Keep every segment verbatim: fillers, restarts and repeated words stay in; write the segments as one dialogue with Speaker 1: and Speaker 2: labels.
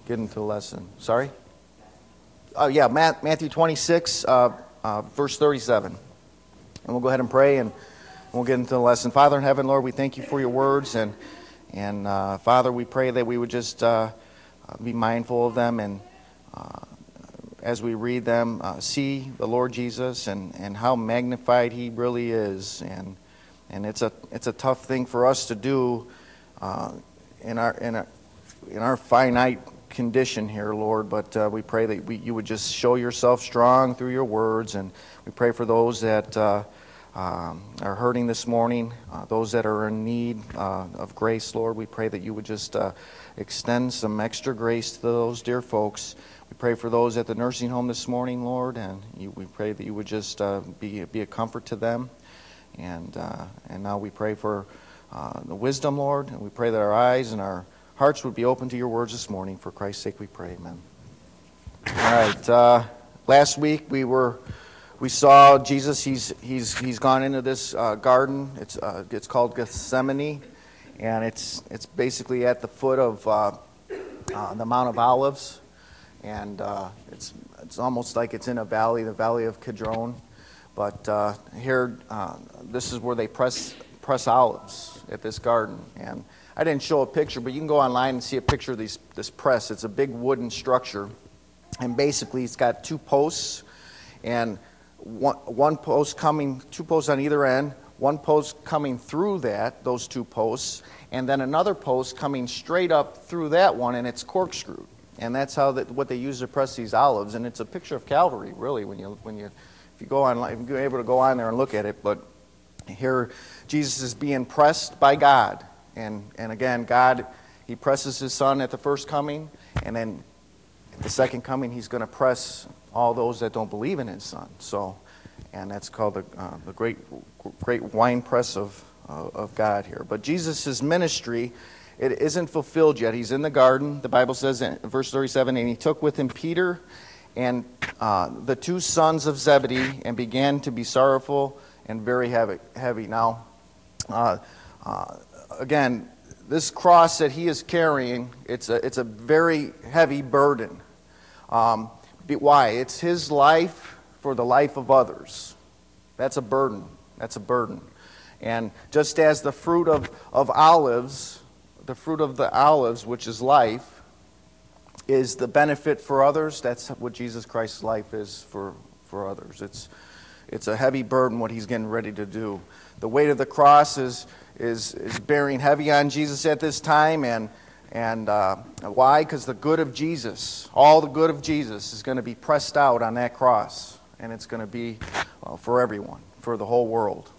Speaker 1: get into the lesson. Sorry? Oh, yeah, Matthew twenty-six, uh, uh, verse thirty-seven. And we'll go ahead and pray, and we'll get into the lesson. Father in heaven, Lord, we thank you for your words. And, and uh, Father, we pray that we would just uh, be mindful of them, and uh, as we read them, uh, see the Lord Jesus and, and how magnified he really is. And and it's a it's a tough thing for us to do uh, in our in our in our finite condition here, Lord, but uh, we pray that we, you would just show yourself strong through your words, and we pray for those that uh, um, are hurting this morning, uh, those that are in need uh, of grace, Lord. We pray that you would just uh, extend some extra grace to those dear folks. We pray for those at the nursing home this morning, Lord, and you, we pray that you would just uh, be be a comfort to them, and uh, and now we pray for uh, the wisdom, Lord, and we pray that our eyes and our hearts would be open to your words this morning. For Christ's sake we pray, amen. All right. Uh, last week we were, we saw Jesus. He's he's he's gone into this uh, garden. It's uh, it's called Gethsemane, and it's it's basically at the foot of uh, uh, the Mount of Olives, and uh, it's it's almost like it's in a valley, the Valley of Kidron. But uh, here, uh, this is where they press press olives at this garden, and I didn't show a picture, but you can go online and see a picture of these, this press. It's a big wooden structure, and basically it's got two posts, and one, one post coming, two posts on either end, one post coming through that, those two posts, and then another post coming straight up through that one, and it's corkscrewed. And that's how that, what they use to press these olives, and it's a picture of Calvary, really, when you when you if you go online, if you're able to go on there and look at it. But here, Jesus is being pressed by God. And and again, God, he presses his son at the first coming, and then at the second coming, he's going to press all those that don't believe in his son. So, and that's called the uh, the great great wine press of uh, of God here. But Jesus' ministry, it isn't fulfilled yet. He's in the garden. The Bible says in verse thirty-seven, and he took with him Peter and uh, the two sons of Zebedee, and began to be sorrowful and very heavy. heavy. Now, uh, uh, Again, this cross that he is carrying, it's a it's a very heavy burden. Um, why? It's his life for the life of others. That's a burden. That's a burden. And just as the fruit of, of olives, the fruit of the olives, which is life, is the benefit for others, that's what Jesus Christ's life is for, for others. It's it's a heavy burden what he's getting ready to do. The weight of the cross is is is bearing heavy on Jesus at this time, and and uh, why? Because the good of Jesus, all the good of Jesus, is going to be pressed out on that cross, and it's going to be uh, for everyone, for the whole world,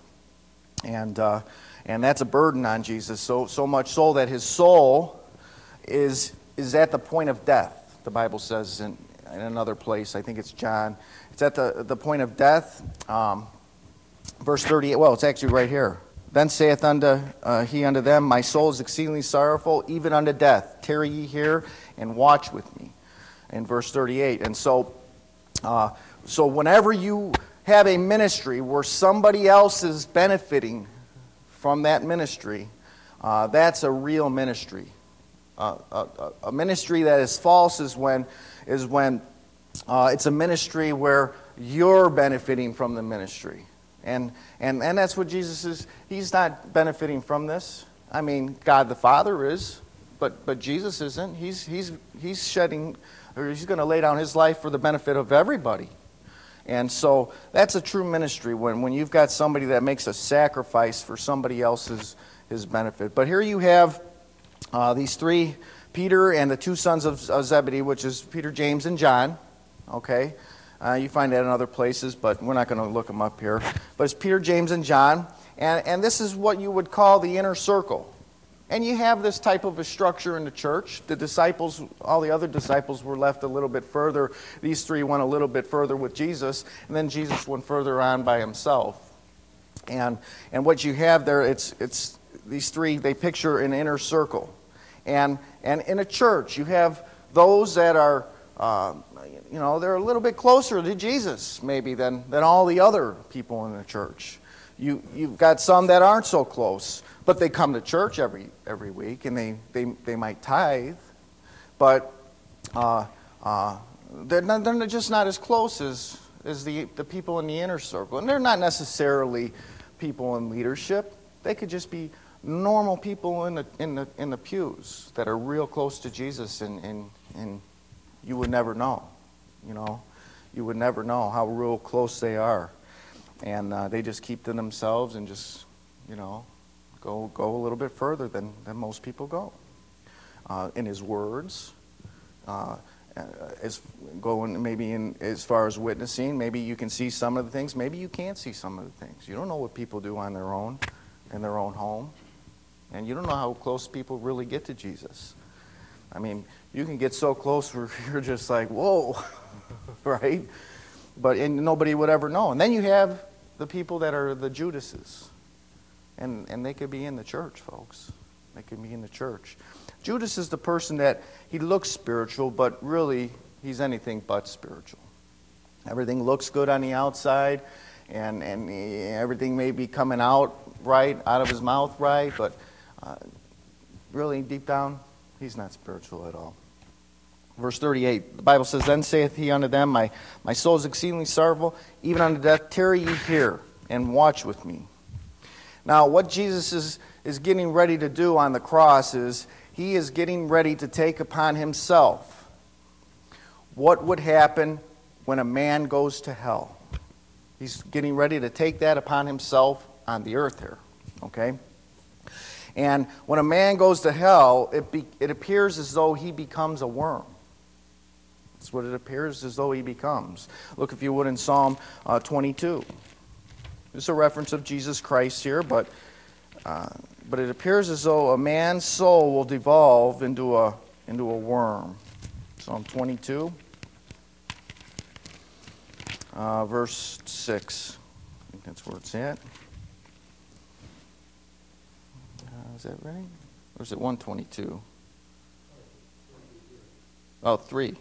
Speaker 1: and uh, and that's a burden on Jesus. So so much so that his soul is is at the point of death. The Bible says in, in another place, I think it's John, it's at the the point of death. Um, verse thirty-eight. Well, it's actually right here. Then saith unto uh, he unto them, my soul is exceedingly sorrowful, even unto death. Tarry ye here and watch with me. In verse thirty-eight. And so, uh, so whenever you have a ministry where somebody else is benefiting from that ministry, uh, that's a real ministry. Uh, a, a ministry that is false is when is when uh, it's a ministry where you're benefiting from the ministry. And, and and that's what Jesus is. He's not benefiting from this. I mean, God the Father is, but but Jesus isn't. He's he's he's shedding, or he's going to lay down his life for the benefit of everybody. And so that's a true ministry when, when you've got somebody that makes a sacrifice for somebody else's his benefit. But here you have uh, these three, Peter and the two sons of, of Zebedee, which is Peter, James, and John. Okay. Uh, you find that in other places, but we're not going to look them up here. But it's Peter, James, and John. And, and this is what you would call the inner circle. And you have this type of a structure in the church. The disciples, all the other disciples were left a little bit further. These three went a little bit further with Jesus. And then Jesus went further on by himself. And and what you have there, it's it's these three, they picture an inner circle. And, and in a church, you have those that are... Uh, you know, they're a little bit closer to Jesus, maybe, than, than all the other people in the church. You, you've got some that aren't so close, but they come to church every every week, and they, they, they might tithe. But uh, uh, they're, not, they're just not as close as, as the, the people in the inner circle. And they're not necessarily people in leadership. They could just be normal people in the, in the, in the pews that are real close to Jesus, and, and, and you would never know, you know. You would never know how real close they are. And uh, they just keep to themselves and just, you know, go go a little bit further than, than most people go. Uh, in his words, uh, as going maybe in as far as witnessing, maybe you can see some of the things, maybe you can't see some of the things. You don't know what people do on their own, in their own home. And you don't know how close people really get to Jesus. I mean, you can get so close where you're just like, whoa, right? But and nobody would ever know. And then you have the people that are the Judases. And and they could be in the church, folks. They could be in the church. Judas is the person that he looks spiritual, but really he's anything but spiritual. Everything looks good on the outside, and, and everything may be coming out right, out of his mouth right, but uh, really deep down, he's not spiritual at all. Verse thirty-eight, the Bible says, Then saith he unto them, My, my soul is exceedingly sorrowful, even unto death. Tarry ye here, and watch with me. Now, what Jesus is, is getting ready to do on the cross is, he is getting ready to take upon himself what would happen when a man goes to hell. He's getting ready to take that upon himself on the earth here, okay? And when a man goes to hell, it, be, it appears as though he becomes a worm. That's what it appears as though he becomes. Look, if you would, in Psalm uh, twenty-two. This is a reference of Jesus Christ here, but uh, but it appears as though a man's soul will devolve into a into a worm. Psalm twenty-two, uh, verse six. I think that's where it's at. Uh, is that right? Or is it one twenty-two? Oh, three.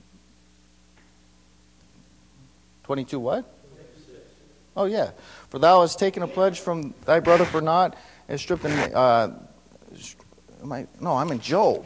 Speaker 1: twenty-two what? Oh, yeah. For thou hast taken a pledge from thy brother for naught, and stripped him. Uh, am I, no, I'm in Job.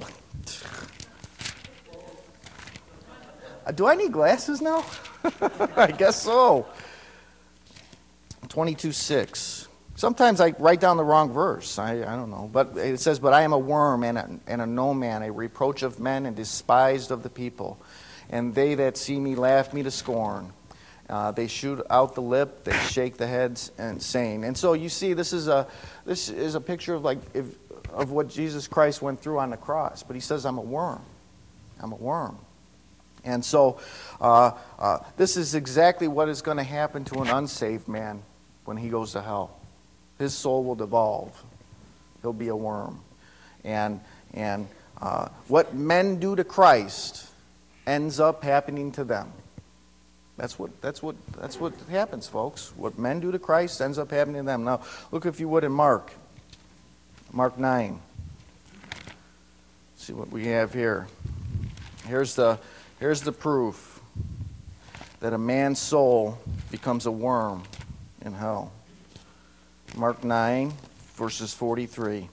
Speaker 1: Do I need glasses now? I guess so. twenty-two six. Sometimes I write down the wrong verse. I, I don't know. But it says, But I am a worm and a, and a no man, a reproach of men and despised of the people. And they that see me laugh me to scorn. Uh, they shoot out the lip, they shake the heads, and saying. And so you see, this is a this is a picture of like if, of what Jesus Christ went through on the cross. But he says, "I'm a worm. I'm a worm." And so uh, uh, this is exactly what is going to happen to an unsaved man when he goes to hell. His soul will devolve. He'll be a worm. And and uh, what men do to Christ ends up happening to them. That's what that's what that's what happens, folks. What men do to Christ ends up happening to them. Now, look if you would in Mark. Mark nine. Let's see what we have here. Here's the here's the proof that a man's soul becomes a worm in hell. Mark nine, verses forty-three.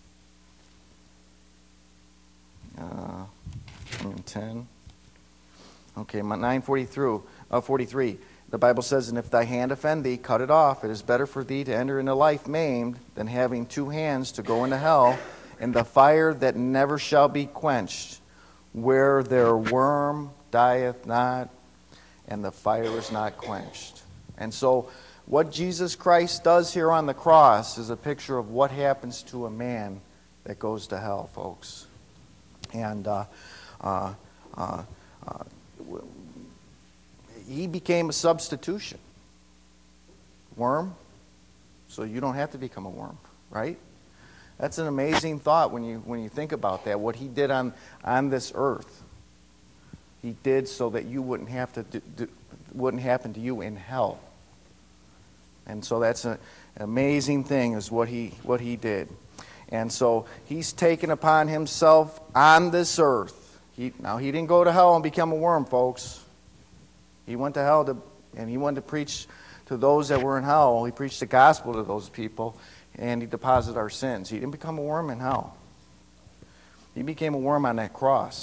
Speaker 1: Uh, and ten. Okay, nine forty-three. Uh, forty-three. The Bible says, And if thy hand offend thee, cut it off. It is better for thee to enter into life maimed than having two hands to go into hell, in the fire that never shall be quenched, where their worm dieth not, and the fire is not quenched. And so, what Jesus Christ does here on the cross is a picture of what happens to a man that goes to hell, folks. And uh, uh, uh, uh, he became a substitution. Worm, so you don't have to become a worm, right? That's an amazing thought when you when you think about that. What he did on, on this earth, he did so that you wouldn't have to do, do, wouldn't happen to you in hell. And so that's a, an amazing thing is what he what he did. And so he's taken upon himself on this earth. He, now he didn't go to hell and become a worm, folks. He went to hell to, and he went to preach to those that were in hell. He preached the gospel to those people, and he deposited our sins. He didn't become a worm in hell. He became a worm on that cross.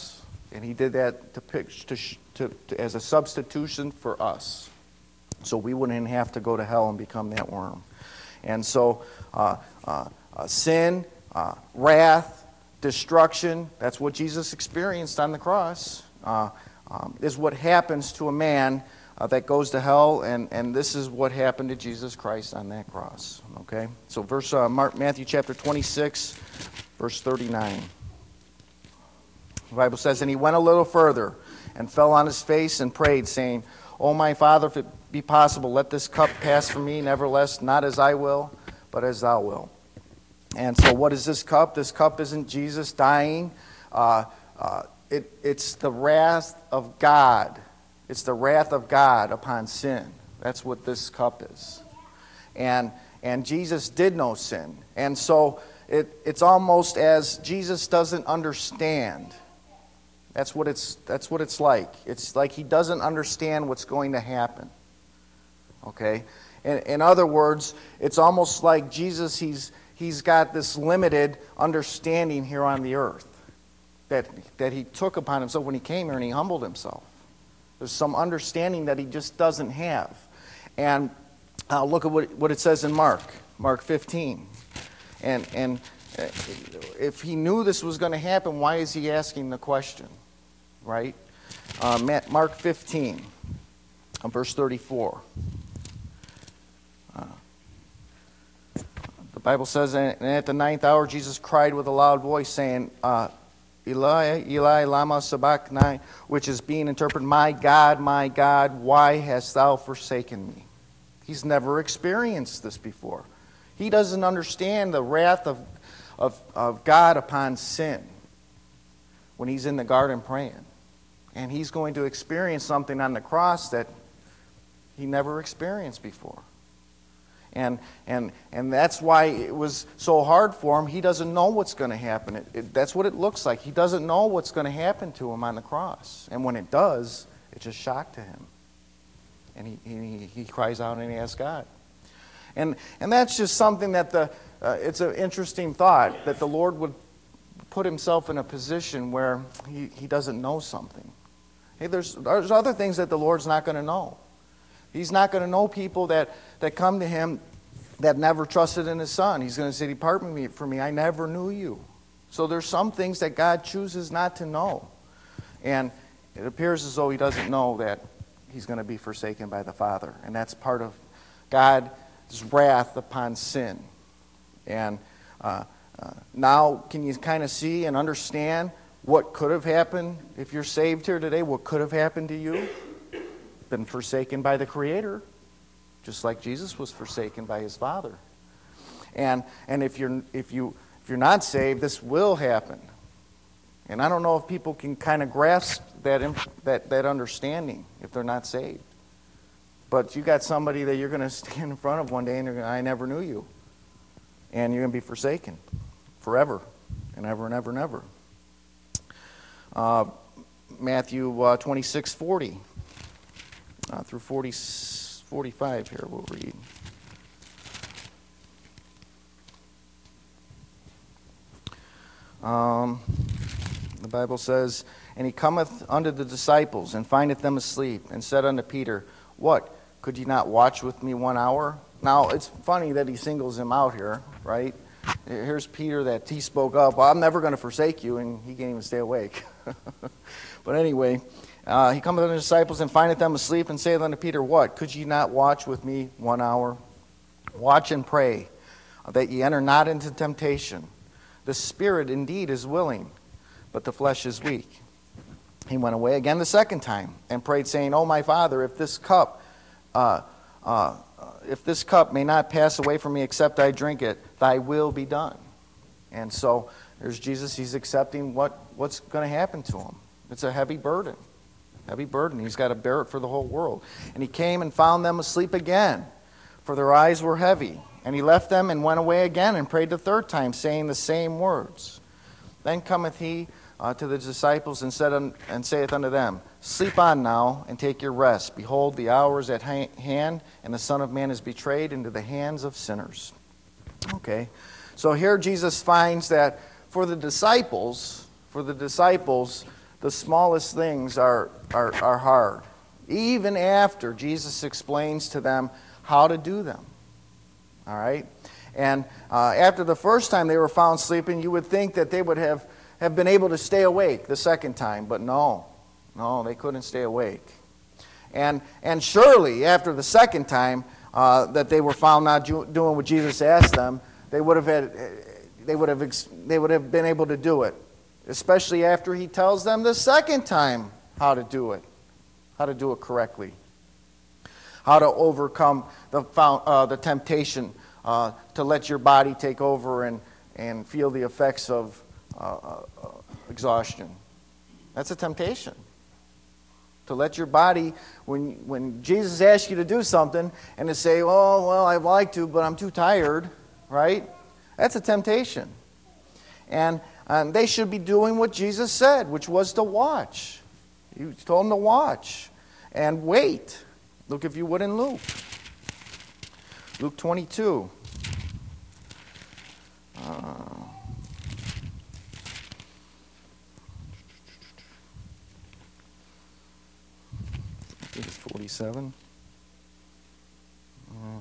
Speaker 1: And he did that to, pick, to, to, to as a substitution for us, so we wouldn't have to go to hell and become that worm. And so uh, uh, uh, sin, uh, wrath, destruction, that's what Jesus experienced on the cross, uh, um, is what happens to a man uh, that goes to hell, and, and this is what happened to Jesus Christ on that cross. Okay? So verse uh, Mark, Matthew chapter twenty-six, verse thirty-nine. The Bible says, and he went a little further and fell on his face and prayed, saying, O my Father, if it be possible, let this cup pass from me, nevertheless, not as I will, but as thou wilt. And so what is this cup? This cup isn't Jesus dying. Uh, uh, it, it's the wrath of God. It's the wrath of God upon sin. That's what this cup is. And, and Jesus did know sin. And so it, it's almost as Jesus doesn't understand. That's what it's that's what it's like. It's like he doesn't understand what's going to happen. Okay? In, in other words, it's almost like Jesus, he's he's got this limited understanding here on the earth that that he took upon himself when he came here and he humbled himself. There's some understanding that he just doesn't have. And uh, look at what, what it says in Mark, Mark fifteen. And and if he knew this was going to happen, why is he asking the question? Right? Uh, Mark fifteen, verse thirty-four. Uh, the Bible says, and at the ninth hour Jesus cried with a loud voice, saying, uh, Eli, Eli, lama sabachthani, which is being interpreted, my God, my God, why hast thou forsaken me? He's never experienced this before. He doesn't understand the wrath of, of, of God upon sin when he's in the garden praying. And he's going to experience something on the cross that he never experienced before. And and and that's why it was so hard for him. He doesn't know what's going to happen. It, it, that's what it looks like. He doesn't know what's going to happen to him on the cross. And when it does, it's a shock to him. And he he, he cries out and he asks God. And and that's just something that the uh, it's an interesting thought that the Lord would put himself in a position where he, he doesn't know something. Hey, there's there's other things that the Lord's not going to know. He's not going to know people that, that come to him that never trusted in his Son. He's going to say, depart from me, from me, I never knew you. So there's some things that God chooses not to know. And it appears as though he doesn't know that he's going to be forsaken by the Father. And that's part of God's wrath upon sin. And uh, uh, now can you kind of see and understand what could have happened if you're saved here today? What could have happened to you? Been forsaken by the Creator, just like Jesus was forsaken by his Father. And and if you're if you if you're not saved, this will happen. And I don't know if people can kind of grasp that that that understanding if they're not saved. But you got somebody that you're going to stand in front of one day and you're going, I never knew you, and you're going to be forsaken forever and ever and ever and ever. Uh, Matthew uh, twenty-six forty. Uh, through forty, forty-five here we'll read. Um, the Bible says, and he cometh unto the disciples, and findeth them asleep, and said unto Peter, what, could ye not watch with me one hour? Now, it's funny that he singles him out here, right? Here's Peter that he spoke up, well, I'm never going to forsake you, and he can't even stay awake. But anyway, Uh, he cometh unto the disciples and findeth them asleep, and saith unto Peter, what? Could ye not watch with me one hour? Watch and pray, that ye enter not into temptation. The spirit indeed is willing, but the flesh is weak. He went away again the second time, and prayed, saying, O my Father, if this cup, uh, uh, if this cup may not pass away from me except I drink it, thy will be done. And so there's Jesus. He's accepting what, what's going to happen to him. It's a heavy burden. Heavy burden. He's got to bear it for the whole world. And he came and found them asleep again, for their eyes were heavy. And he left them and went away again and prayed the third time, saying the same words. Then cometh he uh, to the disciples and said un- and saith unto them, sleep on now and take your rest. Behold, the hour is at ha- hand, and the Son of Man is betrayed into the hands of sinners. Okay, so here Jesus finds that for the disciples, for the disciples, the smallest things are, are, are hard, even after Jesus explains to them how to do them. All right? And uh, after the first time they were found sleeping, you would think that they would have, have been able to stay awake the second time. But no, no, they couldn't stay awake. And, and surely after the second time uh, that they were found not do, doing what Jesus asked them, they would have had, they would have, they would have been able to do it. Especially after he tells them the second time how to do it, how to do it correctly, how to overcome the uh, the temptation uh, to let your body take over and, and feel the effects of uh, uh, exhaustion. That's a temptation. To let your body, when when Jesus asks you to do something, and to say, "Oh, well, I'd like to, but I'm too tired," right? That's a temptation. And And they should be doing what Jesus said, which was to watch. He told them to watch and wait. Look, if you would, in Luke. Luke twenty-two. Uh, I think it's forty-seven. Uh,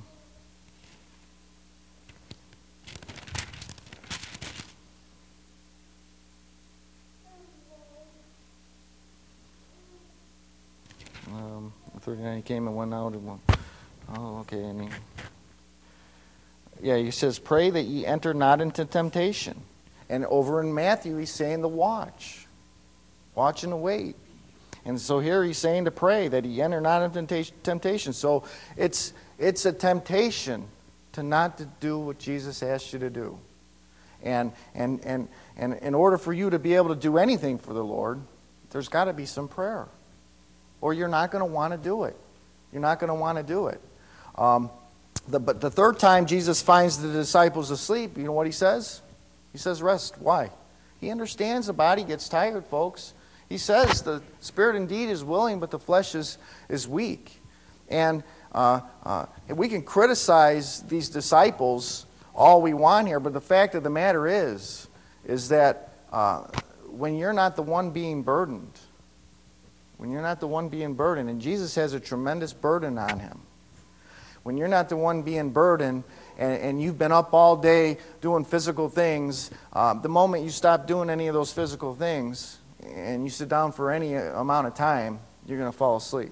Speaker 1: Um, thirty-nine, he came and went out. And went, oh, okay. And he, yeah, he says, pray that ye enter not into temptation. And over in Matthew, he's saying to watch. Watch and wait. And so here he's saying to pray that ye enter not into temptation. So it's, it's a temptation to not to do what Jesus asked you to do. And, and, and, and in order for you to be able to do anything for the Lord, there's got to be some prayer. Or you're not going to want to do it. You're not going to want to do it. Um, the, but the third time Jesus finds the disciples asleep, you know what he says? He says, rest. Why? He understands the body gets tired, folks. He says the spirit indeed is willing, but the flesh is, is weak. And uh, uh, we can criticize these disciples all we want here, but the fact of the matter is, is that uh, when you're not the one being burdened, when you're not the one being burdened, and Jesus has a tremendous burden on him. When you're not the one being burdened, and, and you've been up all day doing physical things, uh, the moment you stop doing any of those physical things, and you sit down for any amount of time, you're going to fall asleep.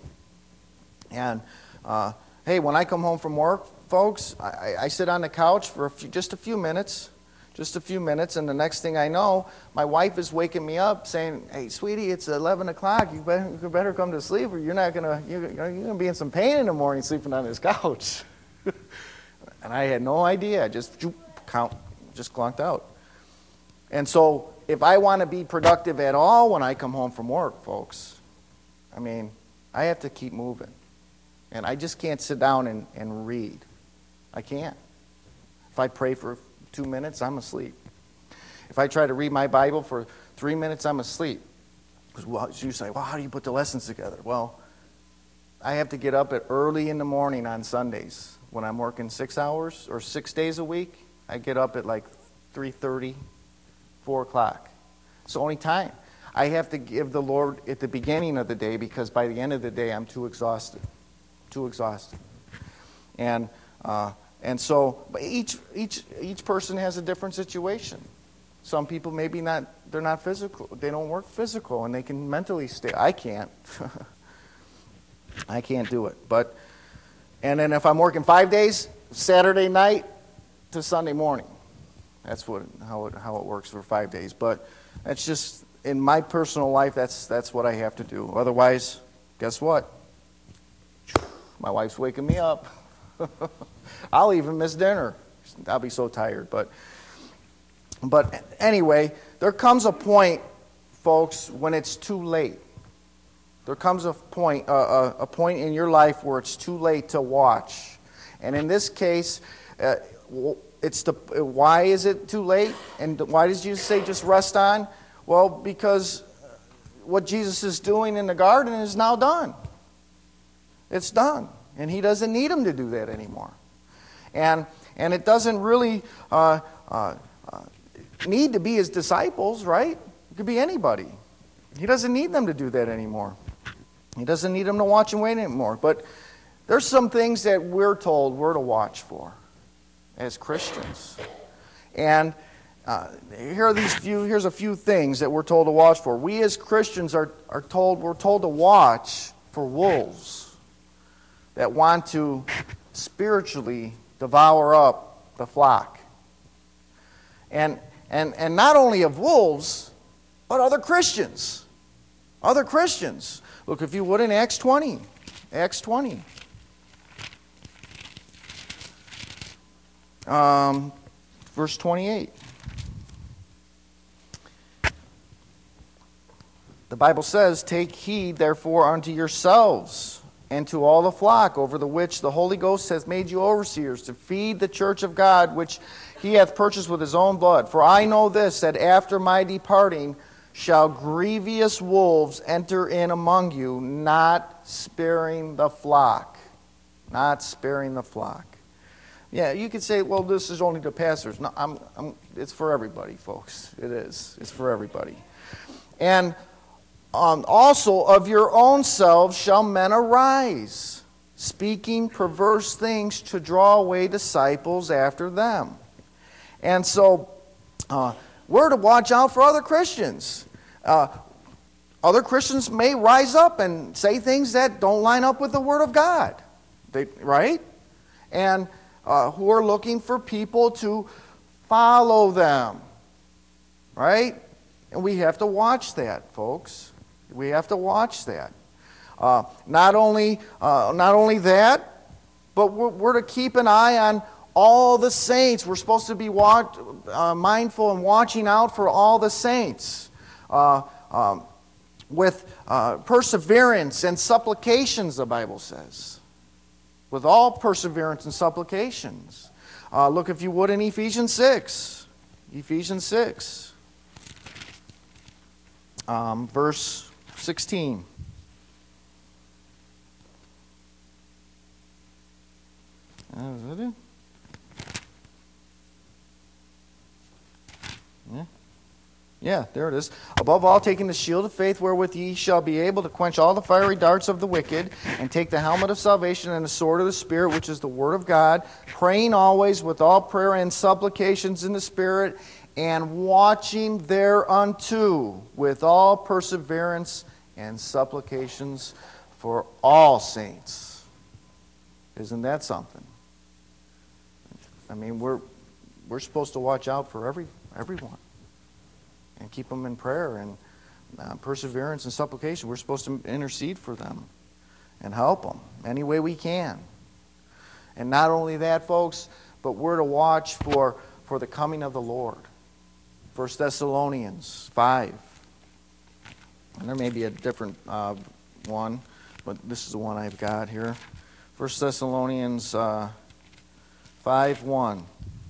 Speaker 1: And, uh, hey, when I come home from work, folks, I, I sit on the couch for a few, just a few minutes, Just a few minutes, and the next thing I know, my wife is waking me up saying, hey, sweetie, it's eleven o'clock. You better, you better come to sleep or you're not going to, you're, you're going to be in some pain in the morning sleeping on this couch. And I had no idea. I just, count, just clunked out. And so if I want to be productive at all when I come home from work, folks, I mean, I have to keep moving. And I just can't sit down and, and read. I can't. If I pray for two minutes, I'm asleep. If I try to read my Bible for three minutes, I'm asleep. Because well, you say, well, how do you put the lessons together? Well, I have to get up at early in the morning on Sundays. When I'm working six hours or six days a week, I get up at like three thirty, four o'clock. It's the only time. I have to give the Lord at the beginning of the day because by the end of the day, I'm too exhausted. Too exhausted. And uh, And so each each each person has a different situation. Some people maybe not they're not physical. They don't work physical and they can mentally stay. I can't. I can't do it. But and then if I'm working five days, Saturday night to Sunday morning. That's what how it how it works for five days. But that's just in my personal life that's that's what I have to do. Otherwise, guess what? My wife's waking me up. I'll even miss dinner. I'll be so tired. But, but anyway, there comes a point, folks, when it's too late. There comes a point, uh, a, a point in your life where it's too late to watch. And in this case, uh, it's the why is it too late? And why does Jesus say just rest on? Well, because what Jesus is doing in the garden is now done. It's done. And he doesn't need them to do that anymore. And and it doesn't really uh, uh, uh, need to be his disciples, right? It could be anybody. He doesn't need them to do that anymore. He doesn't need them to watch and wait anymore. But there's some things that we're told we're to watch for as Christians. And uh, here are these few. Here's a few things that we're told to watch for. We as Christians are, are told we're told to watch for wolves that want to spiritually devour up the flock. And and and not only of wolves, but other Christians. Other Christians. Look, if you would, in Acts twenty. Acts twenty. Um, verse twenty-eight. The Bible says, "Take heed, therefore, unto yourselves and to all the flock over the which the Holy Ghost hath made you overseers, to feed the church of God, which he hath purchased with his own blood. For I know this, that after my departing shall grievous wolves enter in among you, not sparing the flock." Not sparing the flock. Yeah, you could say, well, this is only the pastors. No, I'm, I'm, it's for everybody, folks. It is. It's for everybody. And um, also, of your own selves shall men arise, speaking perverse things to draw away disciples after them. And so, uh, we're to watch out for other Christians. Uh, other Christians may rise up and say things that don't line up with the Word of God. They, right? And uh, who are looking for people to follow them. Right? And we have to watch that, folks. We have to watch that. Uh, not only, uh, not only that, but we're, we're to keep an eye on all the saints. We're supposed to be watch, uh, mindful and watching out for all the saints. Uh, um, with uh, perseverance and supplications, the Bible says. With all perseverance and supplications. Uh, look, if you would, in Ephesians six. Ephesians six. Um, verse sixteen. Uh, is that it? Yeah. Yeah, there it is. "Above all, taking the shield of faith, wherewith ye shall be able to quench all the fiery darts of the wicked, and take the helmet of salvation and the sword of the Spirit, which is the word of God, praying always with all prayer and supplications in the Spirit, and watching thereunto with all perseverance and supplications for all saints." Isn't that something? I mean, we're we're supposed to watch out for every everyone. And keep them in prayer and uh, perseverance and supplication. We're supposed to intercede for them and help them any way we can. And not only that, folks, but we're to watch for, for the coming of the Lord. First Thessalonians five. And there may be a different uh, one, but this is the one I've got here. First Thessalonians uh, five one.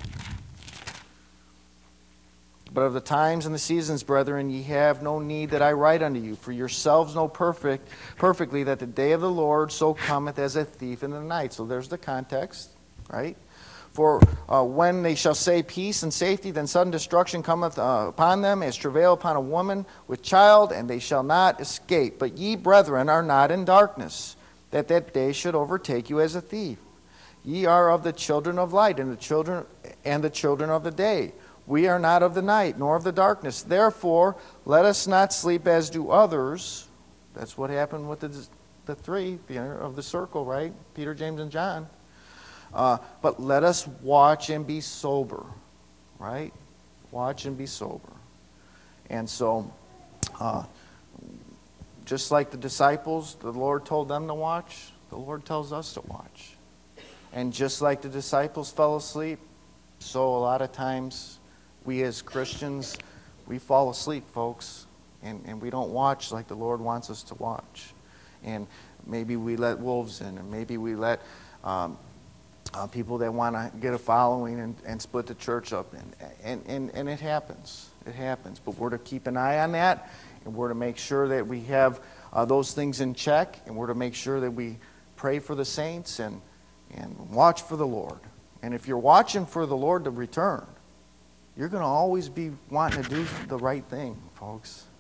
Speaker 1: "But of the times and the seasons, brethren, ye have no need that I write unto you. For yourselves know perfect, perfectly that the day of the Lord so cometh as a thief in the night." So there's the context, right? "For uh, when they shall say peace and safety, then sudden destruction cometh uh, upon them, as travail upon a woman with child, and they shall not escape. But ye, brethren, are not in darkness, that that day should overtake you as a thief. Ye are of the children of light, and the children and the children of the day. We are not of the night, nor of the darkness. Therefore, let us not sleep as do others." That's what happened with the, the three of the circle, right? Peter, James, and John. Uh, "but let us watch and be sober." Right? Watch and be sober. And so, uh, just like the disciples, the Lord told them to watch, the Lord tells us to watch. And just like the disciples fell asleep, so a lot of times we as Christians, we fall asleep, folks, and, and we don't watch like the Lord wants us to watch. And maybe we let wolves in, and maybe we let um, uh, people that want to get a following and, and split the church up. And, and, and, and it happens. It happens. But we're to keep an eye on that, and we're to make sure that we have uh, those things in check, and we're to make sure that we pray for the saints and, and watch for the Lord. And if you're watching for the Lord to return, you're going to always be wanting to do the right thing, folks. You're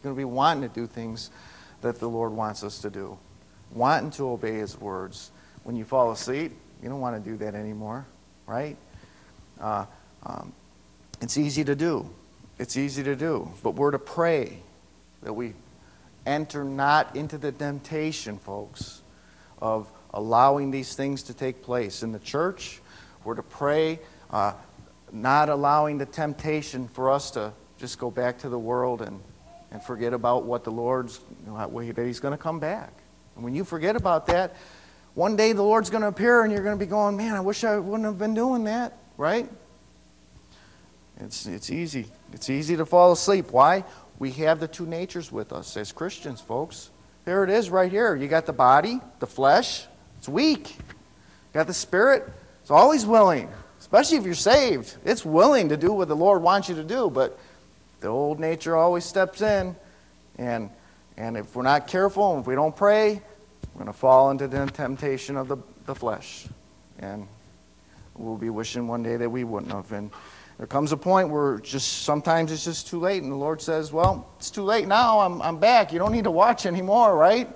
Speaker 1: going to be wanting to do things that the Lord wants us to do, wanting to obey His words. When you fall asleep, you don't want to do that anymore, right? Uh, um, it's easy to do. It's easy to do. But we're to pray that we enter not into the temptation, folks, of allowing these things to take place. In the church, we're to pray, uh, not allowing the temptation for us to just go back to the world and, and forget about what the Lord's, you know, that He's going to come back. And when you forget about that, one day the Lord's going to appear and you're going to be going, man, I wish I wouldn't have been doing that, right? It's, it's easy. It's easy to fall asleep. Why? We have the two natures with us as Christians, folks. There it is right here. You got the body, the flesh. It's weak. You got the spirit. It's always willing, especially if you're saved. It's willing to do what the Lord wants you to do, but the old nature always steps in, and and if we're not careful and if we don't pray, we're going to fall into the temptation of the, the flesh, and we'll be wishing one day that we wouldn't have. And there comes a point where just sometimes it's just too late, and the Lord says, well, it's too late now. I'm I'm back. You don't need to watch anymore, right?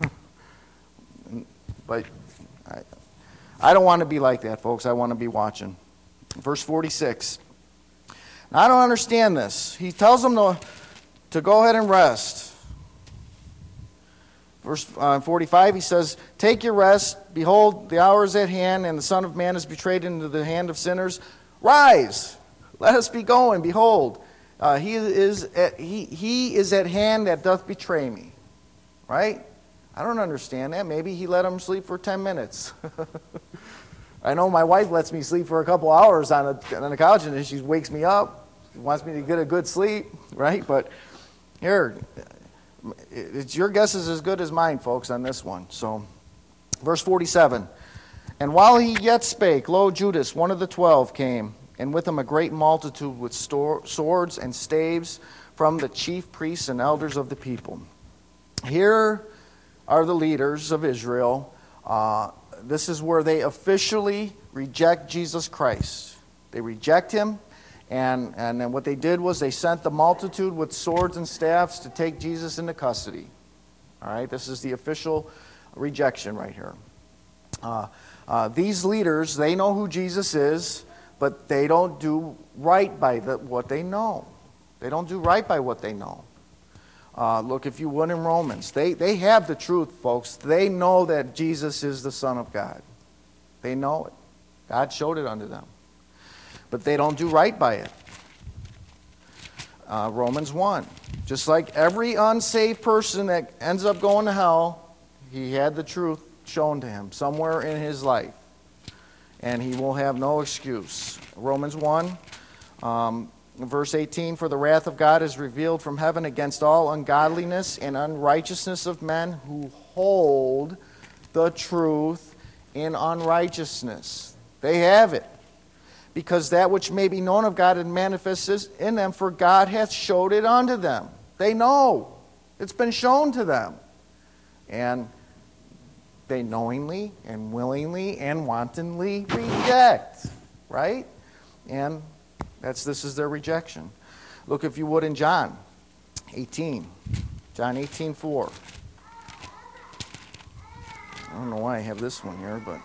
Speaker 1: But I, I don't want to be like that, folks. I want to be watching. Verse forty-six. Now, I don't understand this. He tells them to, to go ahead and rest. Verse uh, forty-five, he says, take your rest. Behold, the hour is at hand, and the Son of Man is betrayed into the hand of sinners. Rise, let us be going. Behold, uh, he is at, he, he is at hand that doth betray me. Right? I don't understand that. Maybe he let him sleep for ten minutes. I know my wife lets me sleep for a couple hours on, a, on the couch, and then she wakes me up. She wants me to get a good sleep, right? But here, it's your guess is as good as mine, folks, on this one. So, verse forty-seven. And while he yet spake, lo, Judas, one of the twelve, came, and with him a great multitude with store, swords and staves from the chief priests and elders of the people. Here are the leaders of Israel. Uh, this is where they officially reject Jesus Christ. They reject Him. And, and then what they did was they sent the multitude with swords and staffs to take Jesus into custody. All right, this is the official rejection right here. Uh, uh, these leaders, they know who Jesus is, but they don't do right by the, what they know. They don't do right by what they know. Uh, look, if you would, in Romans, they, they have the truth, folks. They know that Jesus is the Son of God. They know it. God showed it unto them. But they don't do right by it. Uh, Romans one. Just like every unsaved person that ends up going to hell, he had the truth shown to him somewhere in his life. And he will have no excuse. Romans one, um, verse eighteen, for the wrath of God is revealed from heaven against all ungodliness and unrighteousness of men who hold the truth in unrighteousness. They have it. Because that which may be known of God and manifested in them, for God hath showed it unto them. They know. It's been shown to them. And they knowingly and willingly and wantonly reject. Right? And that's this is their rejection. Look, if you would, in John eighteen. John eighteen four. I don't know why I have this one here, but...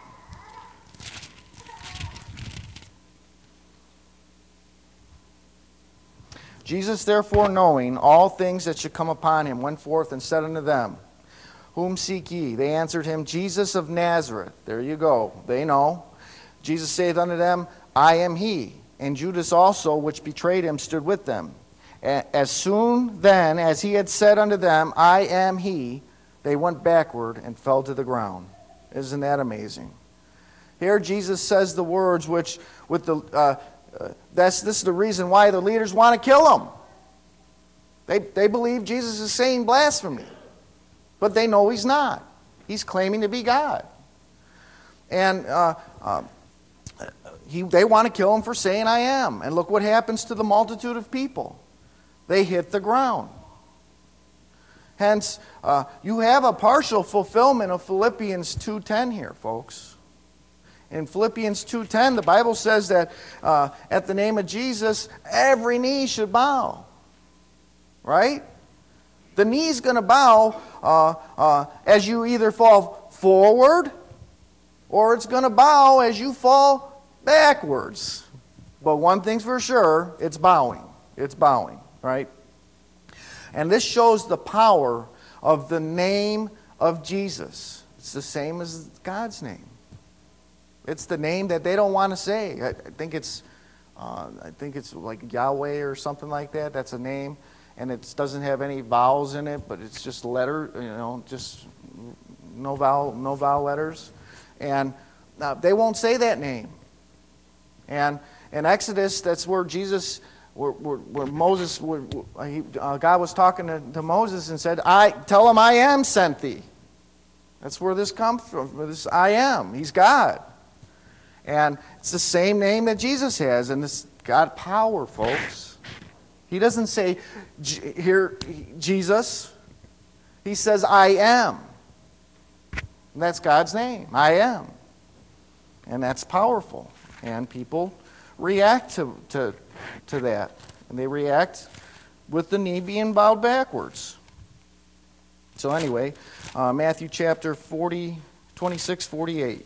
Speaker 1: Jesus, therefore, knowing all things that should come upon him, went forth and said unto them, whom seek ye? They answered him, Jesus of Nazareth. There you go. They know. Jesus saith unto them, I am he. And Judas also, which betrayed him, stood with them. As soon then as he had said unto them, I am he, they went backward and fell to the ground. Isn't that amazing? Here Jesus says the words which, with the... Uh, Uh, that's this is the reason why the leaders want to kill him. They they believe Jesus is saying blasphemy, but they know he's not. He's claiming to be God, and uh, uh, he they want to kill him for saying I am. And look what happens to the multitude of people. They hit the ground. Hence, uh, you have a partial fulfillment of Philippians two ten here, folks. In Philippians two ten, the Bible says that uh, at the name of Jesus, every knee should bow. Right? The knee's going to bow uh, uh, as you either fall forward or it's going to bow as you fall backwards. But one thing's for sure, it's bowing. It's bowing, right? And this shows the power of the name of Jesus. It's the same as God's name. It's the name that they don't want to say. I, I think it's, uh, I think it's like Yahweh or something like that. That's a name, and it doesn't have any vowels in it, but it's just letter, you know, just no vowel, no vowel letters, and uh, they won't say that name. And in Exodus, that's where Jesus, where, where, where Moses, where, he, uh, God was talking to, to Moses and said, "I tell him I am sent thee." That's where this comes from. This I am. He's God. And it's the same name that Jesus has. And this God power, folks. He doesn't say, here, Jesus. He says, I am. And that's God's name. I am. And that's powerful. And people react to, to, to that. And they react with the knee being bowed backwards. So anyway, uh, Matthew chapter forty, twenty-six, forty-eight.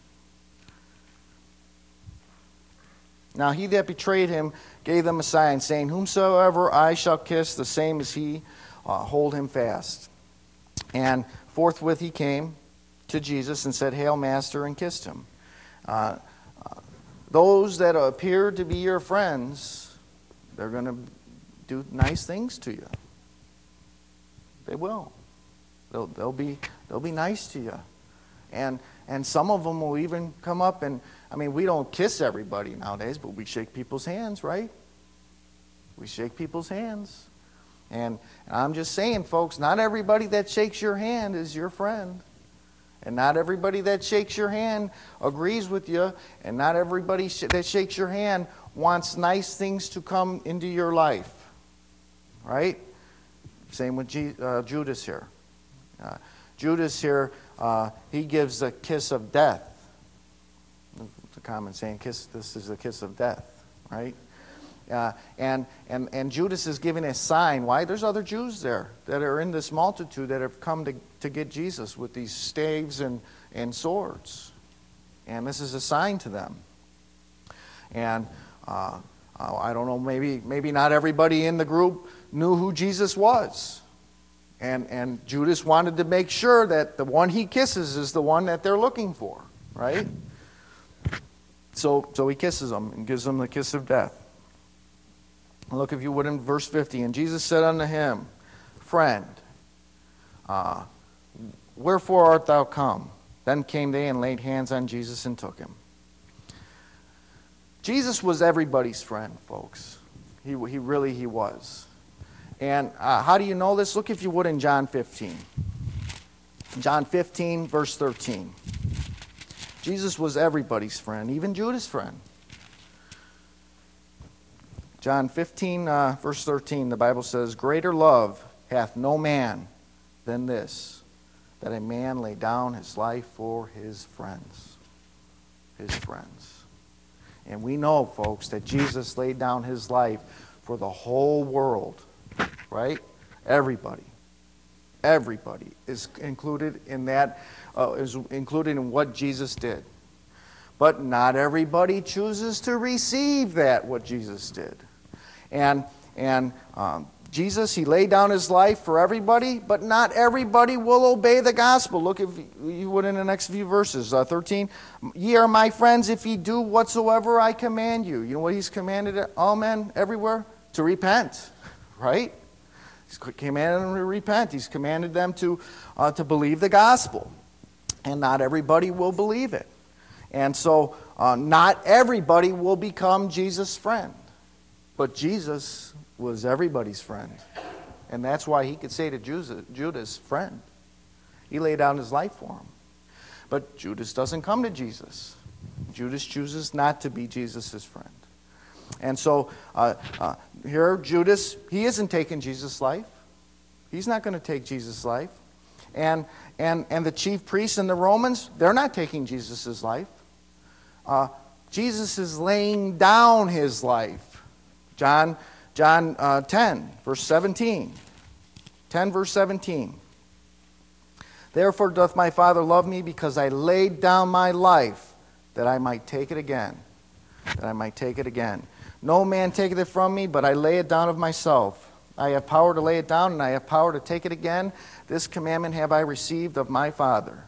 Speaker 1: Now he that betrayed him gave them a sign, saying, "Whomsoever I shall kiss, the same as he, uh, hold him fast." And forthwith he came to Jesus and said, "Hail, Master," and kissed him. Uh, uh, those that appear to be your friends, they're going to do nice things to you. They will. They'll, they'll be they'll be nice to you, and and some of them will even come up and I mean we don't kiss everybody nowadays, but we shake people's hands, right? We shake people's hands, and, and I'm just saying, folks, not everybody that shakes your hand is your friend, and not everybody that shakes your hand agrees with you, and not everybody sh- that shakes your hand wants nice things to come into your life, right? Same with G- uh, Judas here. Uh, Judas here, uh, he gives a kiss of death. It's a common saying, "Kiss. This is a kiss of death," right? Uh, and and and Judas is giving a sign. Why? There's other Jews there that are in this multitude that have come to to get Jesus with these staves and and swords, and this is a sign to them. And uh, uh, I don't know, maybe maybe not everybody in the group knew who Jesus was. And and Judas wanted to make sure that the one he kisses is the one that they're looking for, right? So so he kisses him and gives him the kiss of death. Look, if you would, in verse fifty. And Jesus said unto him, "Friend, uh, wherefore art thou come?" Then came they and laid hands on Jesus and took him. Jesus was everybody's friend, folks. He he really he was. And uh, how do you know this? Look, if you would, in John fifteen. John fifteen, verse thirteen. Jesus was everybody's friend, even Judas' friend. John fifteen, uh, verse thirteen, the Bible says, "Greater love hath no man than this, that a man lay down his life for his friends." His friends. And we know, folks, that Jesus laid down his life for the whole world. Right? Everybody. Everybody is included in that, uh, is included in what Jesus did. But not everybody chooses to receive that, what Jesus did. And, and um, Jesus, he laid down his life for everybody, but not everybody will obey the gospel. Look, if you would, in the next few verses. Uh, thirteen, "Ye are my friends if ye do whatsoever I command you." You know what he's commanded all men everywhere? To repent. Right? He's commanded them to repent. He's commanded them to uh, to believe the gospel. And not everybody will believe it. And so uh, not everybody will become Jesus' friend. But Jesus was everybody's friend. And that's why he could say to Judas, "Friend." He laid down his life for him. But Judas doesn't come to Jesus. Judas chooses not to be Jesus' friend. And so uh, uh, here, Judas, he isn't taking Jesus' life. He's not going to take Jesus' life. And, and, and the chief priests and the Romans, they're not taking Jesus' life. Uh, Jesus is laying down his life. John, John uh, ten, verse seventeen. ten, verse seventeen. Therefore doth my Father love me, because I laid down my life, that I might take it again. That I might take it again. No man taketh it from me, but I lay it down of myself. I have power to lay it down, and I have power to take it again. This commandment have I received of my Father.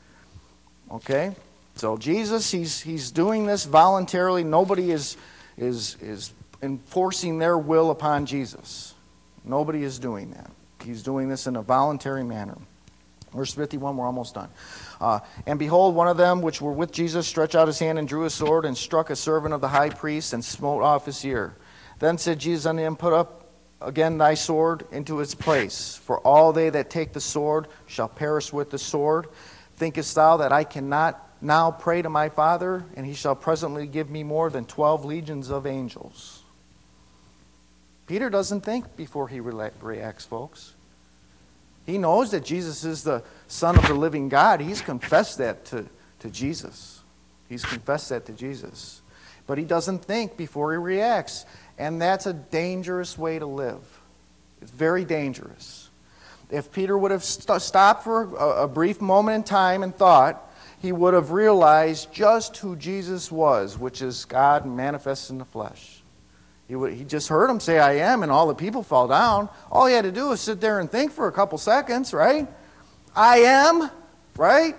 Speaker 1: Okay? So Jesus, he's he's doing this voluntarily. Nobody is is is enforcing their will upon Jesus. Nobody is doing that. He's doing this in a voluntary manner. Verse fifty-one, we're almost done. Uh, and behold, one of them which were with Jesus stretched out his hand and drew a sword and struck a servant of the high priest and smote off his ear. Then said Jesus unto him, Put up again thy sword into its place. For all they that take the sword shall perish with the sword. Thinkest thou that I cannot now pray to my Father, and he shall presently give me more than twelve legions of angels? Peter doesn't think before he reacts, folks. He knows that Jesus is the Son of the living God. He's confessed that to, to Jesus. He's confessed that to Jesus. But he doesn't think before he reacts. And that's a dangerous way to live. It's very dangerous. If Peter would have st- stopped for a, a brief moment in time and thought, he would have realized just who Jesus was, which is God manifest in the flesh. He, would, he just heard him say, I am, and all the people fell down. All he had to do was sit there and think for a couple seconds, right? I am, right?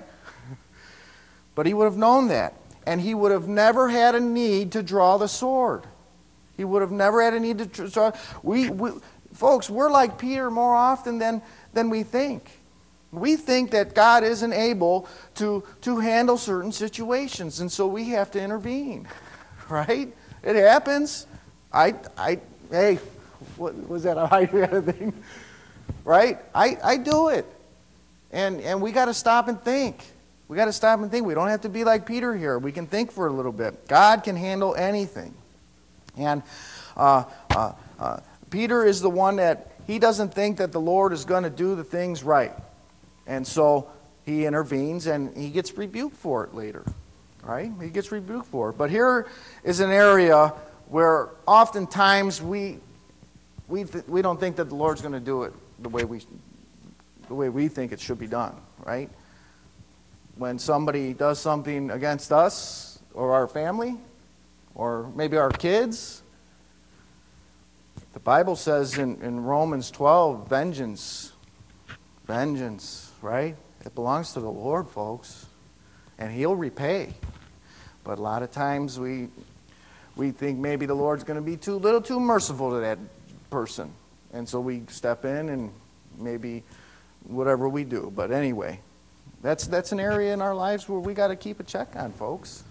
Speaker 1: But he would have known that. And he would have never had a need to draw the sword. He would have never had a need to draw. We, we, folks, we're like Peter more often than, than we think. We think that God isn't able to, to handle certain situations, and so we have to intervene, right? It happens. I, I, hey, what was that? I thing, right? I, I do it, and and we got to stop and think. We got to stop and think. We don't have to be like Peter here. We can think for a little bit. God can handle anything, and uh, uh, uh, Peter is the one that he doesn't think that the Lord is going to do the things right, and so he intervenes and he gets rebuked for it later, right? He gets rebuked for it. But here is an area where oftentimes we we th- we don't think that the Lord's going to do it the way we the way we think it should be done, right? When somebody does something against us or our family or maybe our kids, the Bible says in, in Romans twelve, vengeance, vengeance, right? It belongs to the Lord, folks, and He'll repay. But a lot of times we We think maybe the Lord's going to be too little too merciful to that person. And so we step in and maybe whatever we do. But anyway, that's that's an area in our lives where we got to keep a check on, folks.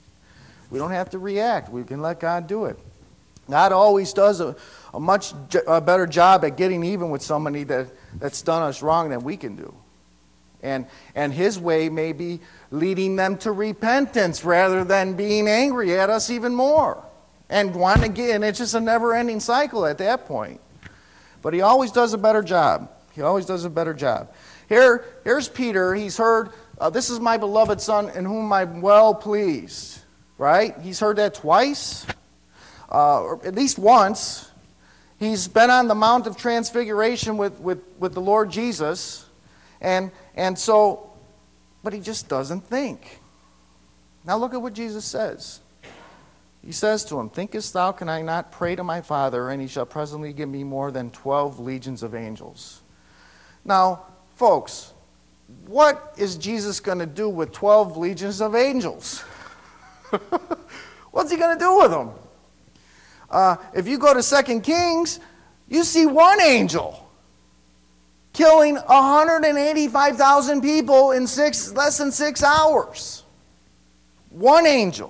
Speaker 1: We don't have to react. We can let God do it. God always does a, a much a better job at getting even with somebody that, that's done us wrong than we can do. And and His way may be leading them to repentance rather than being angry at us even more. And want to get, and it's just a never-ending cycle at that point. But He always does a better job. He always does a better job. Here, here's Peter. He's heard, uh, this is my beloved Son in whom I'm well pleased. Right? He's heard that twice, uh, or at least once. He's been on the Mount of Transfiguration with, with, with the Lord Jesus. And and so, but he just doesn't think. Now look at what Jesus says. He says to him, Thinkest thou, can I not pray to my Father, and he shall presently give me more than twelve legions of angels? Now, folks, what is Jesus going to do with twelve legions of angels? What's he going to do with them? Uh, if you go to Second Kings, you see one angel killing one hundred eighty-five thousand people in six less than six hours. One angel.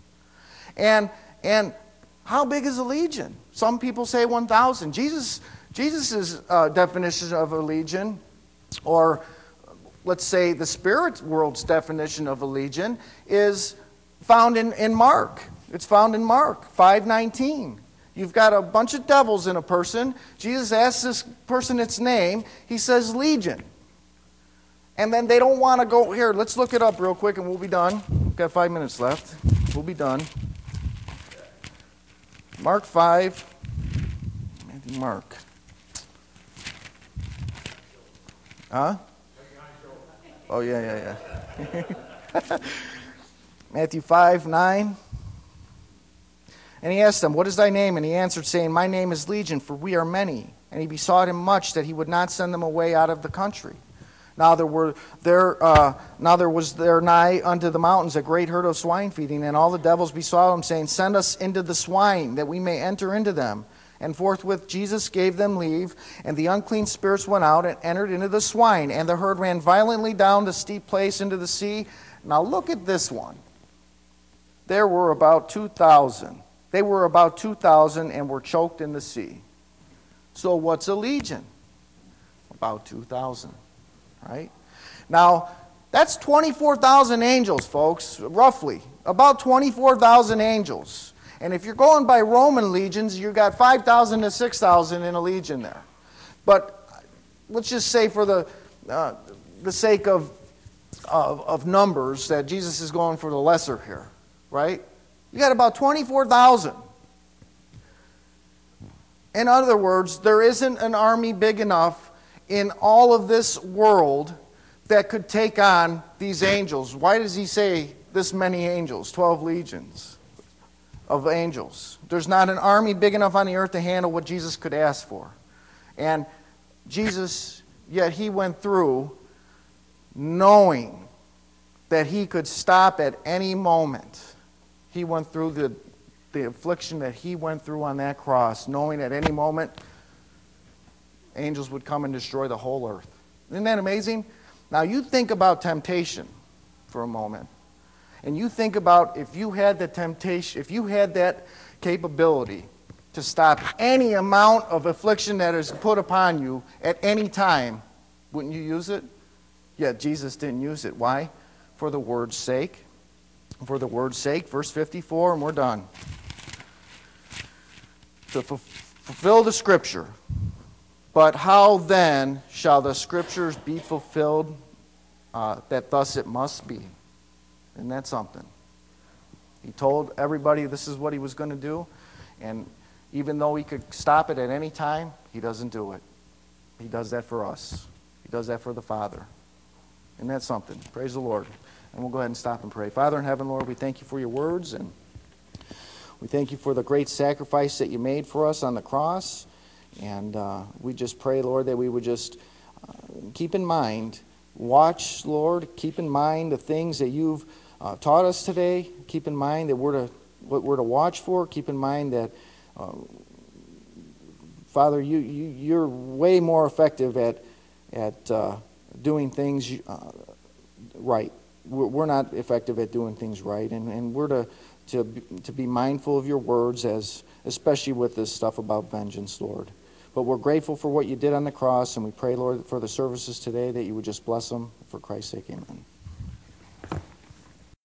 Speaker 1: And and how big is a legion? Some people say one thousand. Jesus Jesus's uh, definition of a legion, or let's say the spirit world's definition of a legion, is found in, in Mark. It's found in Mark five nineteen. You've got a bunch of devils in a person. Jesus asks this person its name. He says legion. And then they don't want to go, here, let's look it up real quick and we'll be done. We've got five minutes left. We'll be done. Mark five. Matthew, Mark. Huh? Oh, yeah, yeah, yeah. Matthew five, nine. And he asked them, what is thy name? And he answered, saying, my name is Legion, for we are many. And he besought him much that he would not send them away out of the country. Now there were there uh, now there was there nigh unto the mountains a great herd of swine feeding, and all the devils besought him, saying, send us into the swine, that we may enter into them. And forthwith Jesus gave them leave, and the unclean spirits went out and entered into the swine, and the herd ran violently down the steep place into the sea. Now look at this one. There were about two thousand. They were about two thousand and were choked in the sea. So what's a legion? About two thousand, right? Now, that's twenty-four thousand angels, folks, roughly. About twenty-four thousand angels. And if you're going by Roman legions, you've got five thousand to six thousand in a legion there. But let's just say for the uh, the sake of, of, of numbers that Jesus is going for the lesser here, right? You got about twenty-four thousand. In other words, there isn't an army big enough in all of this world that could take on these angels. Why does he say this many angels? Twelve legions of angels. There's not an army big enough on the earth to handle what Jesus could ask for. And Jesus, yet he went through knowing that he could stop at any moment. He went through the, the affliction that he went through on that cross, knowing at any moment angels would come and destroy the whole earth. Isn't that amazing? Now you think about temptation for a moment. And you think about if you had the temptation, if you had that capability to stop any amount of affliction that is put upon you at any time, wouldn't you use it? Yet Jesus didn't use it. Why? For the word's sake. For the word's sake, verse fifty-four, and we're done. To f- fulfill the Scripture. But how then shall the Scriptures be fulfilled, uh, that thus it must be? Isn't that something? He told everybody this is what he was going to do, and even though he could stop it at any time, he doesn't do it. He does that for us. He does that for the Father. Isn't that something? Praise the Lord. And we'll go ahead and stop and pray. Father in heaven, Lord, we thank you for your words, and we thank you for the great sacrifice that you made for us on the cross. And uh, we just pray, Lord, that we would just uh, keep in mind, watch, Lord, keep in mind the things that you've uh, taught us today. Keep in mind that we're to what we're to watch for. Keep in mind that, uh, Father, you, you you're way more effective at at uh, doing things uh, right. We're not effective at doing things right, and, and we're to, to to be mindful of your words, as especially with this stuff about vengeance, Lord. But we're grateful for what you did on the cross, and we pray, Lord, for the services today, that you would just bless them. For Christ's sake, amen.